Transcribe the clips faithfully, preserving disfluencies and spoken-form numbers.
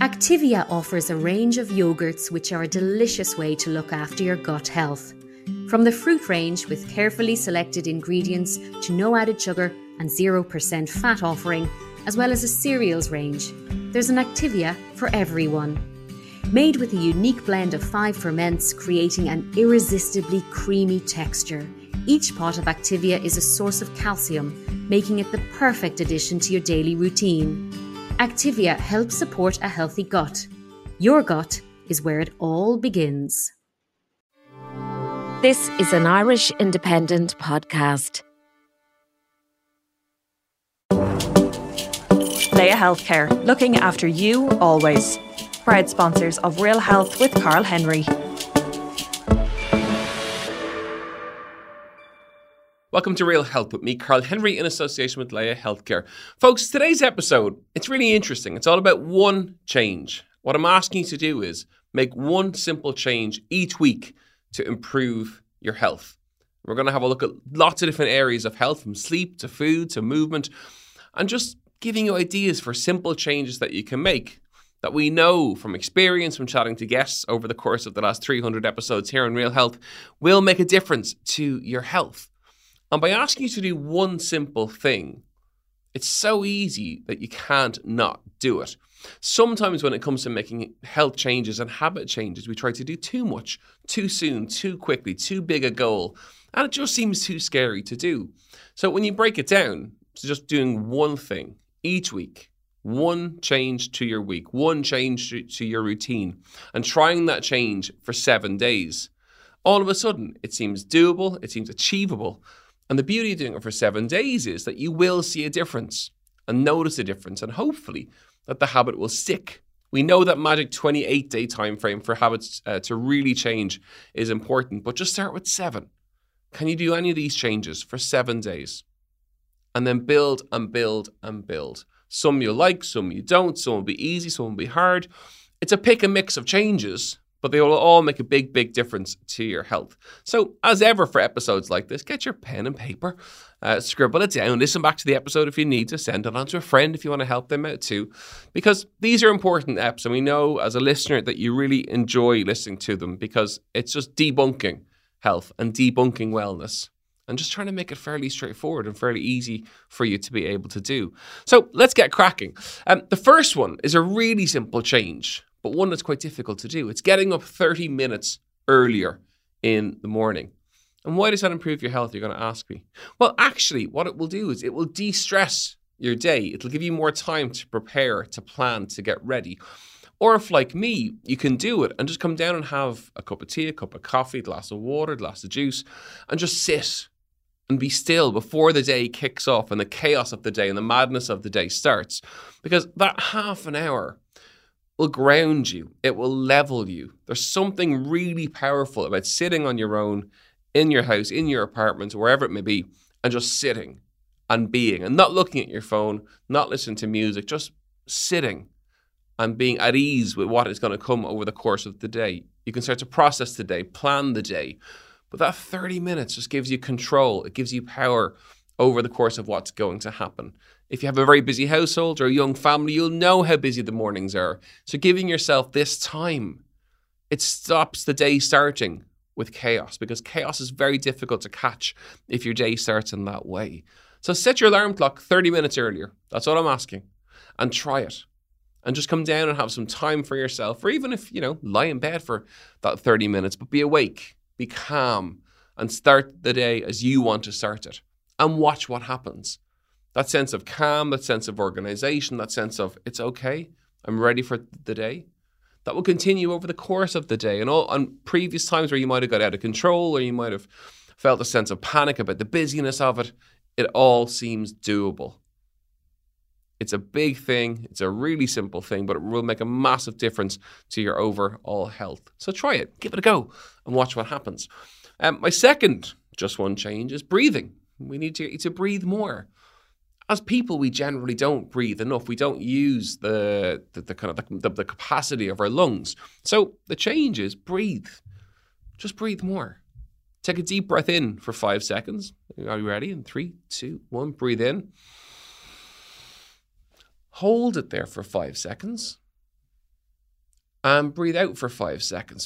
Activia offers a range of yogurts which are a delicious way to look after your gut health. From the fruit range with carefully selected ingredients to no added sugar and zero percent fat offering, as well as a cereals range, there's an Activia for everyone. Made with a unique blend of five ferments, creating an irresistibly creamy texture, each pot of Activia is a source of calcium, making it the perfect addition to your daily routine. Activia helps support a healthy gut. Your gut is where it all begins. This is an Irish Independent podcast. Laya Healthcare, looking after you always. Proud sponsors of Real Health with Carl Henry. Welcome to Real Health with me, Carl Henry, in association with Laya Healthcare. Folks, today's episode, it's really interesting. It's all about one change. What I'm asking you to do is make one simple change each week to improve your health. We're going to have a look at lots of different areas of health, from sleep to food to movement, and just giving you ideas for simple changes that you can make that we know from experience, from chatting to guests over the course of the last three hundred episodes here on Real Health, will make a difference to your health. And by asking you to do one simple thing, it's so easy that you can't not do it. Sometimes when it comes to making health changes and habit changes, we try to do too much, too soon, too quickly, too big a goal, and it just seems too scary to do. So when you break it down to just doing one thing each week, one change to your week, one change to your routine, and trying that change for seven days, all of a sudden it seems doable, it seems achievable. And the beauty of doing it for seven days is that you will see a difference and notice a difference, and hopefully that the habit will stick. We know that magic twenty-eight day time frame for habits uh, to really change is important, but just start with seven. Can you do any of these changes for seven days? And then build and build and build. Some you like, some you don't, some will be easy, some will be hard. It's a pick and mix of changes, but they will all make a big, big difference to your health. So, as ever for episodes like this, get your pen and paper, uh, scribble it down, listen back to the episode if you need to, send it on to a friend if you want to help them out too, because these are important eps, and we know as a listener that you really enjoy listening to them because it's just debunking health and debunking wellness and just trying to make it fairly straightforward and fairly easy for you to be able to do. So, let's get cracking. Um, the first one is a really simple change, but one that's quite difficult to do. It's getting up thirty minutes earlier in the morning. And why does that improve your health, you're going to ask me? Well, actually, what it will do is it will de-stress your day. It'll give you more time to prepare, to plan, to get ready. Or if, like me, you can do it and just come down and have a cup of tea, a cup of coffee, a glass of water, a glass of juice, and just sit and be still before the day kicks off and the chaos of the day and the madness of the day starts. Because that half an hour will ground you. It will level you. There's something really powerful about sitting on your own in your house, in your apartment, wherever it may be, and just sitting and being and not looking at your phone, not listening to music, just sitting and being at ease with what is going to come over the course of the day. You can start to process the day, plan the day. But that thirty minutes just gives you control. It gives you power over the course of what's going to happen. If you have a very busy household or a young family, you'll know how busy the mornings are. So giving yourself this time, it stops the day starting with chaos, because chaos is very difficult to catch if your day starts in that way. So set your alarm clock thirty minutes earlier. That's all I'm asking. And try it. And just come down and have some time for yourself, or even if, you know, lie in bed for that thirty minutes, but be awake, be calm, and start the day as you want to start it. And watch what happens. That sense of calm, that sense of organization, that sense of, it's okay, I'm ready for the day. That will continue over the course of the day. And all on previous times where you might have got out of control, or you might have felt a sense of panic about the busyness of it, it all seems doable. It's a big thing. It's a really simple thing, but it will make a massive difference to your overall health. So try it, give it a go, and watch what happens. Um, my second just one change is breathing. We need to get you to breathe more. As people, we generally don't breathe enough. We don't use the the, the kind of the, the, the capacity of our lungs. So the change is breathe. Just breathe more. Take a deep breath in for five seconds. Are you ready? In three, two, one, breathe in. Hold it there for five seconds. And breathe out for five seconds.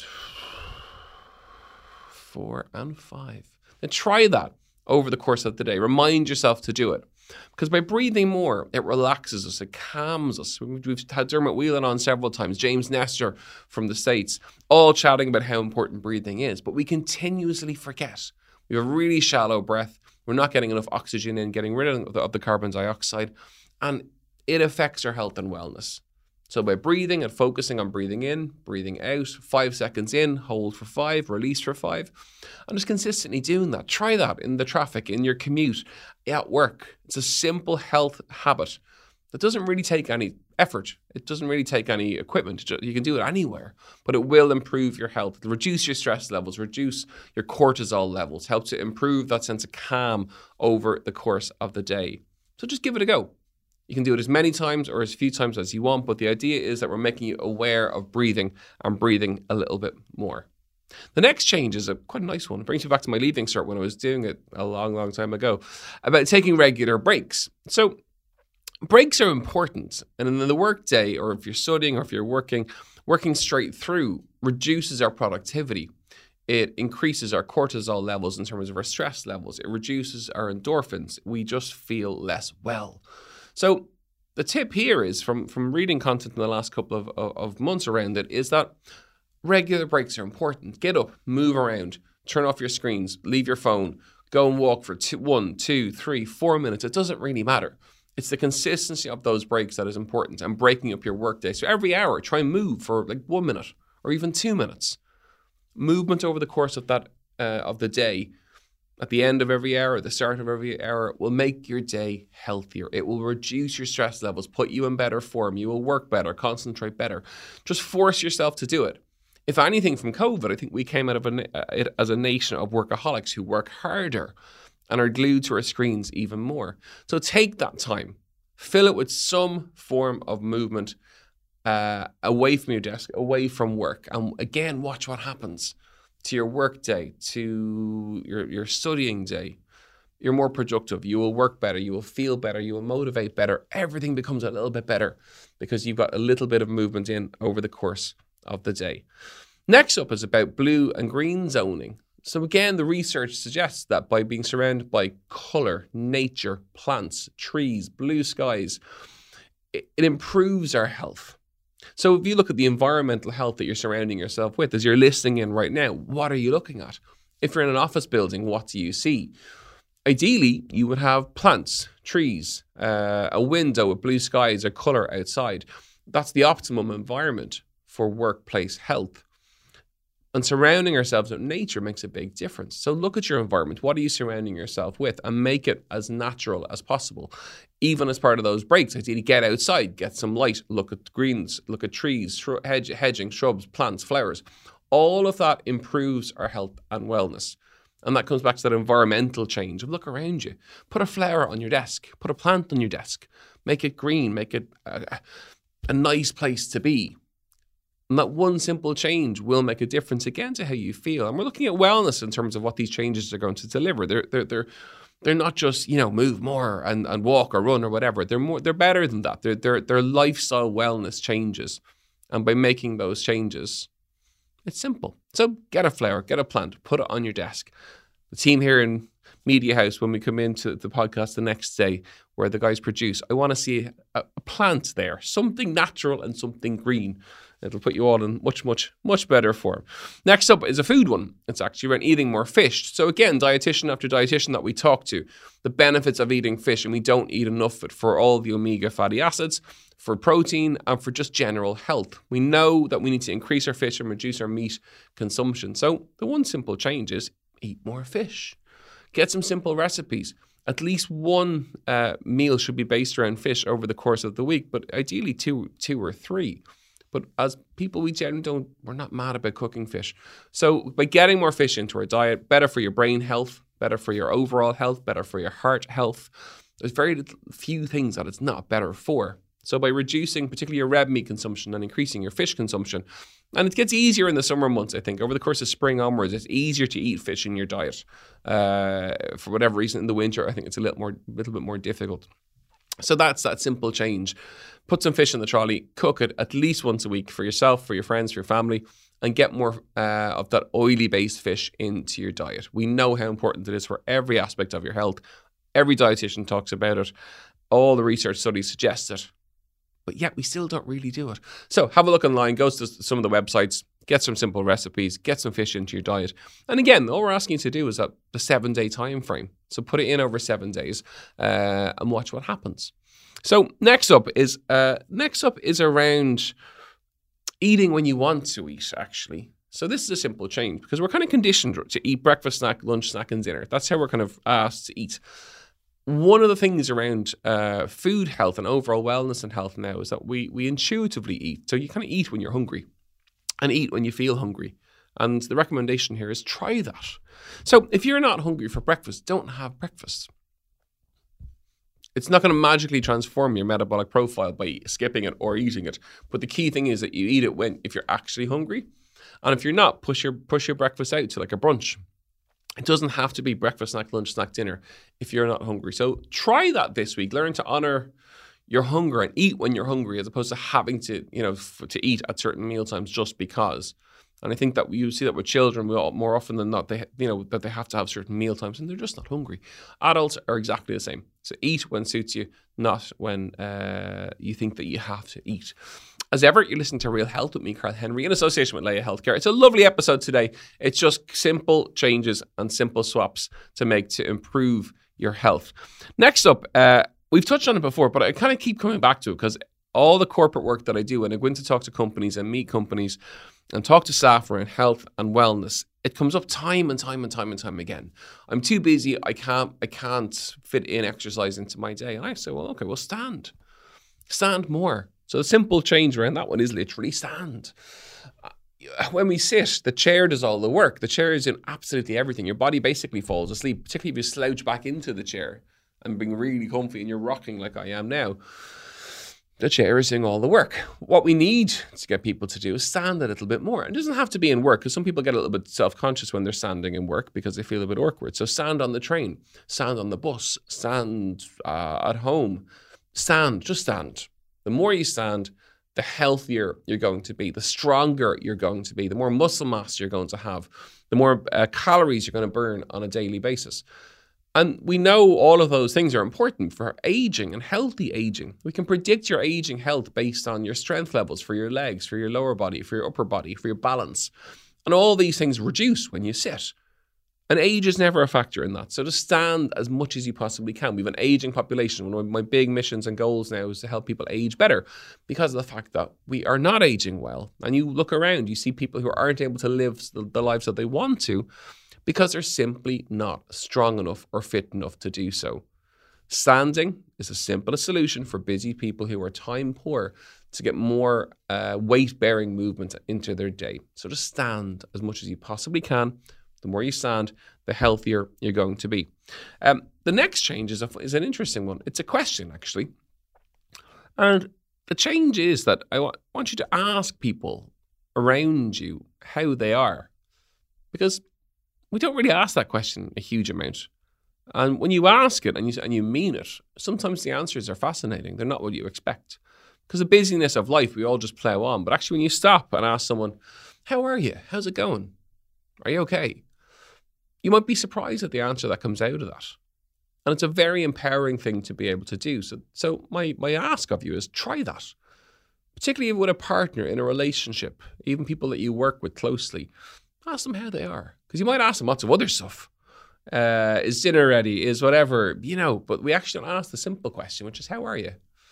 Four and five. Now try that over the course of the day. Remind yourself to do it. Because by breathing more, it relaxes us, it calms us. We've had Dermot Whelan on several times, James Nestor from the States, all chatting about how important breathing is. But we continuously forget. We have a really shallow breath. We're not getting enough oxygen in, getting rid of the, of the carbon dioxide. And it affects our health and wellness. So by breathing and focusing on breathing in, breathing out, five seconds in, hold for five, release for five, and just consistently doing that. Try that in the traffic, in your commute, at work. It's a simple health habit that doesn't really take any effort. It doesn't really take any equipment. You can do it anywhere, but it will improve your health, reduce your stress levels, reduce your cortisol levels, help to improve that sense of calm over the course of the day. So just give it a go. You can do it as many times or as few times as you want, but the idea is that we're making you aware of breathing and breathing a little bit more. The next change is a quite a nice one. It brings me back to my Leaving Cert when I was doing it a long, long time ago, about taking regular breaks. So breaks are important. And in the workday, or if you're studying or if you're working, working straight through reduces our productivity. It increases our cortisol levels in terms of our stress levels. It reduces our endorphins. We just feel less well. So the tip here is, from, from reading content in the last couple of, of, of months around it, is that regular breaks are important. Get up, move around, turn off your screens, leave your phone, go and walk for two, one, two, three, four minutes. It doesn't really matter. It's the consistency of those breaks that is important, and breaking up your workday. So every hour, try and move for like one minute or even two minutes. Movement over the course of that uh, of the day, at the end of every hour, at the start of every hour, will make your day healthier. It will reduce your stress levels, put you in better form. You will work better, concentrate better. Just force yourself to do it. If anything, from COVID, I think we came out of a, it as a nation of workaholics who work harder and are glued to our screens even more. So take that time, fill it with some form of movement uh, away from your desk, away from work. And again, watch what happens to your work day, to your, your studying day. You're more productive. You will work better. You will feel better. You will motivate better. Everything becomes a little bit better because you've got a little bit of movement in over the course of the day. Next up is about blue and green zoning. So again, the research suggests that by being surrounded by colour, nature, plants, trees, blue skies, it, it improves our health. So if you look at the environmental health that you're surrounding yourself with, as you're listening in right now, what are you looking at? If you're in an office building, what do you see? Ideally, you would have plants, trees, uh, a window with blue skies or colour outside. That's the optimum environment for workplace health. And surrounding ourselves with nature makes a big difference. So look at your environment. What are you surrounding yourself with? And make it as natural as possible. Even as part of those breaks, ideally get outside, get some light, look at greens, look at trees, shrub, hedge, hedging, shrubs, plants, flowers. All of that improves our health and wellness. And that comes back to that environmental change. Look around you. Put a flower on your desk. Put a plant on your desk. Make it green. Make it a, a nice place to be. And that one simple change will make a difference again to how you feel. And we're looking at wellness in terms of what these changes are going to deliver. They're they're they're they're not just, you know, move more and, and walk or run or whatever. They're more they're better than that. They're they're they're lifestyle wellness changes. And by making those changes, it's simple. So get a flower, get a plant, put it on your desk. The team here in Media House, when we come into the podcast the next day where the guys produce, I want to see a, a plant there, something natural and something green. It'll put you all in much, much, much better form. Next up is a food one. It's actually around eating more fish. So again, dietitian after dietitian that we talk to, the benefits of eating fish, and we don't eat enough of it for all the omega fatty acids, for protein, and for just general health. We know that we need to increase our fish and reduce our meat consumption. So the one simple change is eat more fish. Get some simple recipes. At least one uh, meal should be based around fish over the course of the week, but ideally two, two or three. But as people, we generally don't, we're not mad about cooking fish. So by getting more fish into our diet, better for your brain health, better for your overall health, better for your heart health. There's very little, few things that it's not better for. So by reducing particularly your red meat consumption and increasing your fish consumption, and it gets easier in the summer months, I think. Over the course of spring onwards, it's easier to eat fish in your diet. Uh, for whatever reason, in the winter, I think it's a little more, little bit more difficult. So that's that simple change. Put some fish in the trolley, cook it at least once a week for yourself, for your friends, for your family, and get more uh, of that oily-based fish into your diet. We know how important it is for every aspect of your health. Every dietitian talks about it. All the research studies suggest it. But yet we still don't really do it. So have a look online, go to some of the websites, get some simple recipes, get some fish into your diet. And again, all we're asking you to do is that the seven-day time frame. So put it in over seven days uh, and watch what happens. So next up is uh, next up is around eating when you want to eat, actually. So this is a simple change because we're kind of conditioned to eat breakfast, snack, lunch, snack, and dinner. That's how we're kind of asked to eat. One of the things around uh, food health and overall wellness and health now is that we we intuitively eat. So you kind of eat when you're hungry and eat when you feel hungry. And the recommendation here is try that. So if you're not hungry for breakfast, don't have breakfast. It's not going to magically transform your metabolic profile by skipping it or eating it. But the key thing is that you eat it when if you're actually hungry. And if you're not, push your push your breakfast out to like a brunch. It doesn't have to be breakfast, snack, lunch, snack, dinner if you're not hungry. So try that this week. Learn to honor your hunger and eat when you're hungry as opposed to having to, you know, f- to eat at certain meal times just because. And I think that you see that with children we all, more often than not, they you know that they have to have certain meal times and they're just not hungry. Adults are exactly the same. So eat when suits you, not when uh, you think that you have to eat. As ever, you're listening to Real Health with me, Carl Henry, in association with Leia Healthcare. It's a lovely episode today. It's just simple changes and simple swaps to make to improve your health. Next up, uh, we've touched on it before, but I kind of keep coming back to it because all the corporate work that I do, and I go in to talk to companies and meet companies and talk to staff around health and wellness, it comes up time and time and time and time again. I'm too busy. I can't, I can't fit in exercise into my day. And I say, well, okay, well, stand. Stand more. So the simple change around that one is literally stand. When we sit, the chair does all the work. The chair is in absolutely everything. Your body basically falls asleep, particularly if you slouch back into the chair and being really comfy and you're rocking like I am now. The chair is doing all the work. What we need to get people to do is stand a little bit more. It doesn't have to be in work because some people get a little bit self-conscious when they're standing in work because they feel a bit awkward. So stand on the train, stand on the bus, stand uh, at home. Stand, just stand. The more you stand, the healthier you're going to be, the stronger you're going to be, the more muscle mass you're going to have, the more uh, calories you're going to burn on a daily basis. And we know all of those things are important for aging and healthy aging. We can predict your aging health based on your strength levels for your legs, for your lower body, for your upper body, for your balance. And all these things reduce when you sit. And age is never a factor in that. So just stand as much as you possibly can. We have an aging population. One of my big missions and goals now is to help people age better because of the fact that we are not aging well. And you look around, you see people who aren't able to live the, the lives that they want to because they're simply not strong enough or fit enough to do so. Standing is a simple solution for busy people who are time poor to get more uh, weight-bearing movement into their day. So just stand as much as you possibly can. The more you stand, the healthier you're going to be. Um, the next change is, a, is an interesting one. It's a question, actually. And the change is that I wa- want you to ask people around you how they are. Because we don't really ask that question a huge amount. And when you ask it and you, and you mean it, sometimes the answers are fascinating. They're not what you expect. Because the busyness of life, we all just plow on. But actually, when you stop and ask someone, how are you? How's it going? Are you okay? You might be surprised at the answer that comes out of that. And it's a very empowering thing to be able to do. So, so my, my ask of you is try that. Particularly with a partner in a relationship, even people that you work with closely. Ask them how they are. Because you might ask them lots of other stuff. Uh, is dinner ready? Is whatever, you know. But we actually don't ask the simple question, which is, how are you?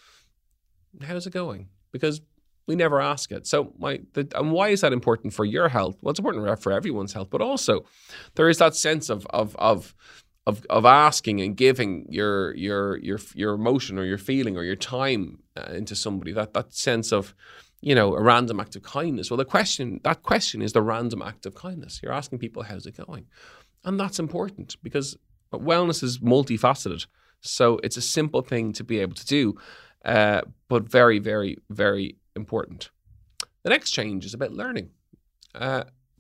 How's it going? Because we never ask it. So my the, and why is that important for your health? Well, it's important for everyone's health, but also there is that sense of of of of, of asking and giving your your your your emotion or your feeling or your time uh, into somebody. That that sense of, you know, a random act of kindness. Well, the question that question is the random act of kindness. You're asking people, how's it going? And that's important because wellness is multifaceted. So it's a simple thing to be able to do, uh, but very, very, very important. The next change is about learning. Uh,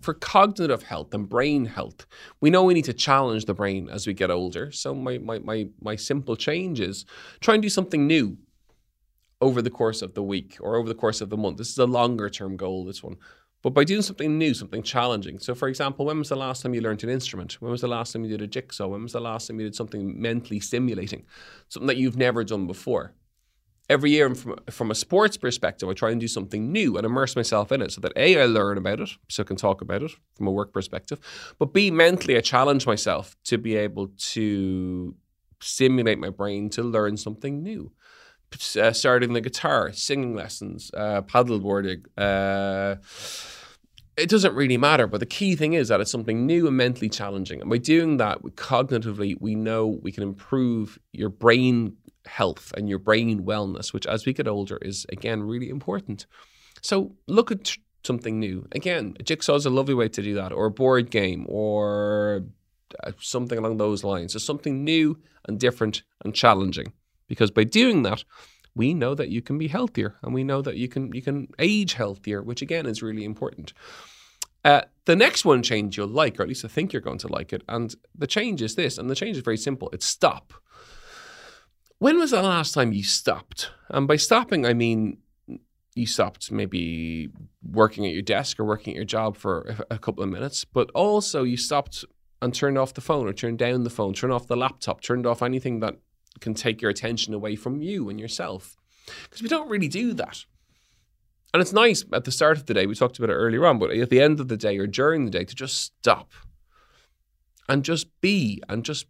for cognitive health and brain health, we know we need to challenge the brain as we get older. So my my my my simple change is try and do something new over the course of the week or over the course of the month. This is a longer term goal, this one. But by doing something new, something challenging. So for example, when was the last time you learned an instrument? When was the last time you did a jigsaw? When was the last time you did something mentally stimulating? Something that you've never done before. Every year from, from a sports perspective, I try and do something new and immerse myself in it so that A, I learn about it, so I can talk about it from a work perspective. But B, mentally, I challenge myself to be able to stimulate my brain to learn something new. Uh, starting the guitar, singing lessons, uh, paddleboarding. Uh, it doesn't really matter, but the key thing is that it's something new and mentally challenging. And by doing that, we, cognitively, we know we can improve your brain health and your brain wellness, which as we get older is, again, really important. So look at t- something new. Again, a jigsaw is a lovely way to do that, or a board game, or uh, something along those lines. So something new and different and challenging. Because by doing that, we know that you can be healthier, and we know that you can you can age healthier, which again is really important. Uh, the next one change you'll like, or at least I think you're going to like it, and the change is this, and the change is very simple. It's stop. When was the last time you stopped? And by stopping, I mean you stopped maybe working at your desk or working at your job for a, a couple of minutes, but also you stopped and turned off the phone, or turned down the phone, turned off the laptop, turned off anything that can take your attention away from you and yourself. Because we don't really do that. And it's nice at the start of the day, we talked about it earlier on, but at the end of the day or during the day to just stop and just be and just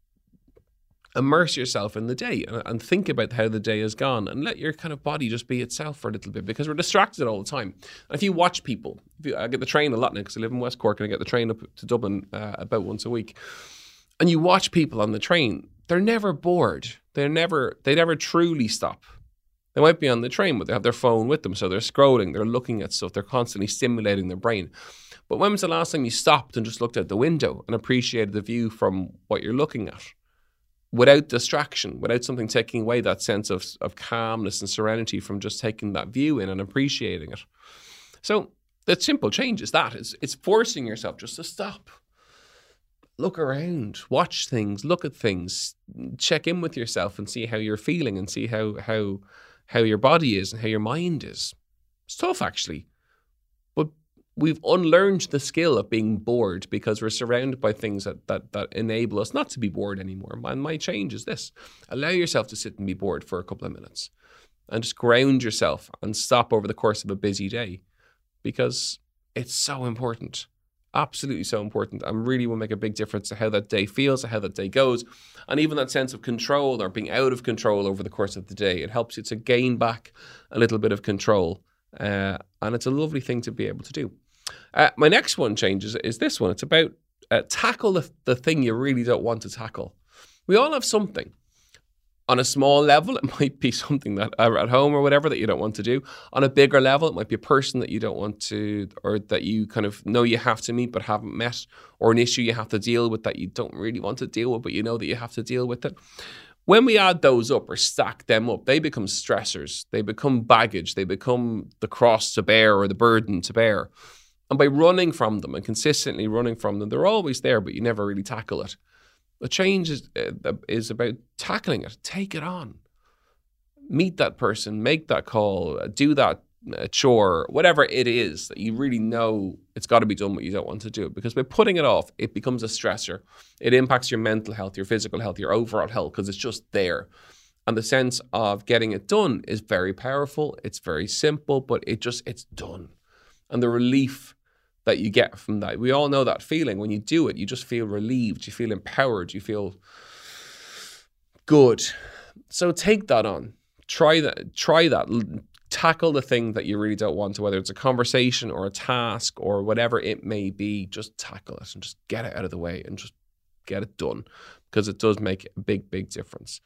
immerse yourself in the day and, and think about how the day has gone and let your kind of body just be itself for a little bit, because we're distracted all the time. And if you watch people, if you, I get the train a lot now because I live in West Cork and I get the train up to Dublin uh, about once a week. And you watch people on the train, they're never bored. They're never, they never truly stop. They might be on the train, but they have their phone with them. So they're scrolling, they're looking at stuff, they're constantly stimulating their brain. But when was the last time you stopped and just looked out the window and appreciated the view from what you're looking at? Without distraction, without something taking away that sense of, of calmness and serenity from just taking that view in and appreciating it. So the simple change is that. It's, it's forcing yourself just to stop. Look around, watch things, look at things, check in with yourself and see how you're feeling and see how how how your body is and how your mind is. It's tough, actually. But we've unlearned the skill of being bored because we're surrounded by things that that that enable us not to be bored anymore. And my change is this. Allow yourself to sit and be bored for a couple of minutes and just ground yourself and stop over the course of a busy day, because it's so important. Absolutely so important, and really will make a big difference to how that day feels, how that day goes, and even that sense of control or being out of control over the course of the day. It helps you to gain back a little bit of control, uh, and it's a lovely thing to be able to do. Uh, my next one changes is this one. It's about uh, tackle the, the thing you really don't want to tackle. We all have something. On a small level, it might be something that uh, at home or whatever that you don't want to do. On a bigger level, it might be a person that you don't want to, or that you kind of know you have to meet but haven't met, or an issue you have to deal with that you don't really want to deal with, but you know that you have to deal with it. When we add those up or stack them up, they become stressors. They become baggage. They become the cross to bear or the burden to bear. And by running from them and consistently running from them, they're always there, but you never really tackle it. The change is, uh, is about tackling it. Take it on. Meet that person, make that call, uh, do that uh, chore, whatever it is that you really know it's got to be done, but you don't want to do it. Because by putting it off, it becomes a stressor. It impacts your mental health, your physical health, your overall health, because it's just there. And the sense of getting it done is very powerful. It's very simple, but it just, it's done. And the relief that you get from that. We all know that feeling. When you do it, you just feel relieved. You feel empowered. You feel good. So take that on. Try that. Try that. Tackle the thing that you really don't want to, whether it's a conversation or a task or whatever it may be. Just tackle it and just get it out of the way and just get it done, because it does make a big, big difference.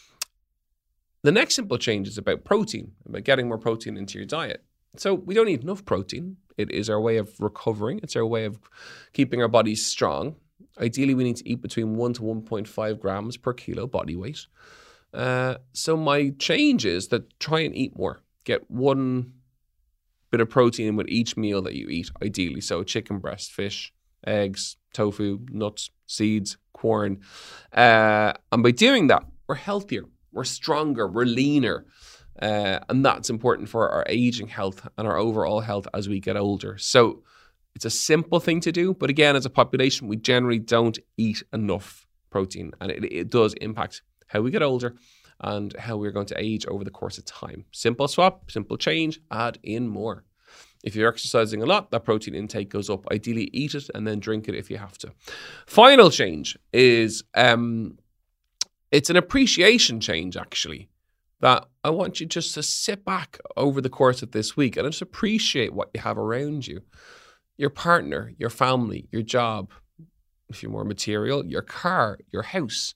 The next simple change is about protein, about getting more protein into your diet. So we don't need enough protein. It is our way of recovering. It's our way of keeping our bodies strong. Ideally, we need to eat between one to one point five grams per kilo body weight. Uh, so my change is that try and eat more. Get one bit of protein with each meal that you eat, ideally. So chicken breast, fish, eggs, tofu, nuts, seeds, corn. Uh, and by doing that, we're healthier, we're stronger, we're leaner. Uh, and that's important for our aging health and our overall health as we get older. So it's a simple thing to do. But again, as a population, we generally don't eat enough protein. And it, it does impact how we get older and how we're going to age over the course of time. Simple swap, simple change, add in more. If you're exercising a lot, that protein intake goes up. Ideally, eat it and then drink it if you have to. Final change is, um, it's an appreciation change, actually, that I want you just to sit back over the course of this week and just appreciate what you have around you. Your partner, your family, your job, if you're more material, your car, your house,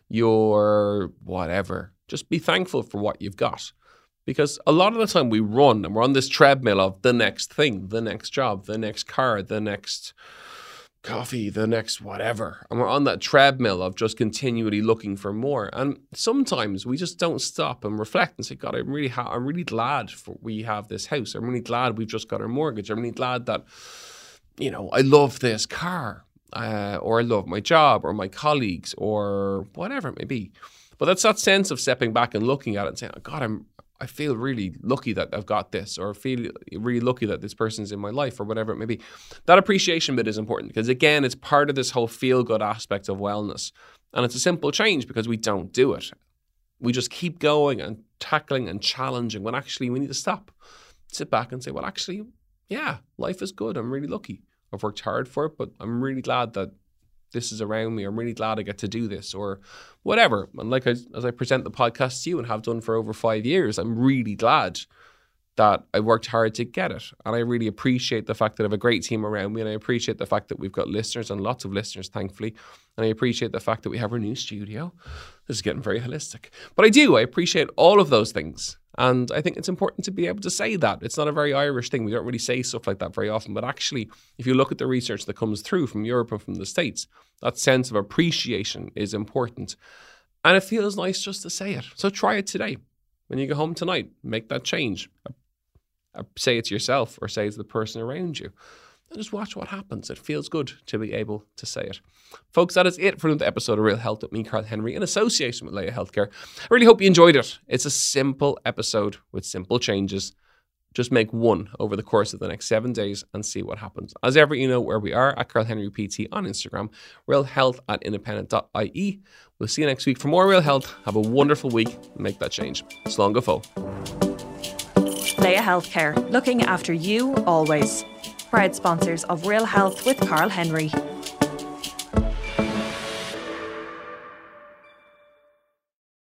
your whatever. Just be thankful for what you've got. Because a lot of the time we run and we're on this treadmill of the next thing, the next job, the next car, the next coffee, the next whatever. And we're on that treadmill of just continually looking for more. And sometimes we just don't stop and reflect and say, God, I'm really, ha- I'm really glad for we have this house. I'm really glad we've just got our mortgage. I'm really glad that, you know, I love this car uh, or I love my job or my colleagues or whatever it may be. But that's that sense of stepping back and looking at it and saying, oh, God, I'm, I feel really lucky that I've got this, or I feel really lucky that this person's in my life, or whatever it may be. That appreciation bit is important because, again, it's part of this whole feel-good aspect of wellness. And it's a simple change because we don't do it. We just keep going and tackling and challenging when actually we need to stop, sit back and say, well, actually, yeah, life is good. I'm really lucky. I've worked hard for it, but I'm really glad that this is around me. I'm really glad I get to do this or whatever. And like I, as I present the podcast to you and have done for over five years, I'm really glad that I worked hard to get it. And I really appreciate the fact that I have a great team around me. And I appreciate the fact that we've got listeners and lots of listeners, thankfully. And I appreciate the fact that we have our new studio. This is getting very holistic. But I do. I appreciate all of those things. And I think it's important to be able to say that. It's not a very Irish thing. We don't really say stuff like that very often. But actually, if you look at the research that comes through from Europe and from the States, that sense of appreciation is important. And it feels nice just to say it. So try it today. When you go home tonight, make that change. Say it to yourself or say it to the person around you. And just watch what happens. It feels good to be able to say it. Folks, that is it for another episode of Real Health with me, Carl Henry, in association with Laya Healthcare. I really hope you enjoyed it. It's a simple episode with simple changes. Just make one over the course of the next seven days and see what happens. As ever, you know where we are, at Carl Henry P T on Instagram, Real Health at independent dot I E. We'll see you next week for more Real Health. Have a wonderful week and make that change. Slán go fóill. Laya Healthcare, looking after you always. Proud sponsors of Real Health with Carl Henry.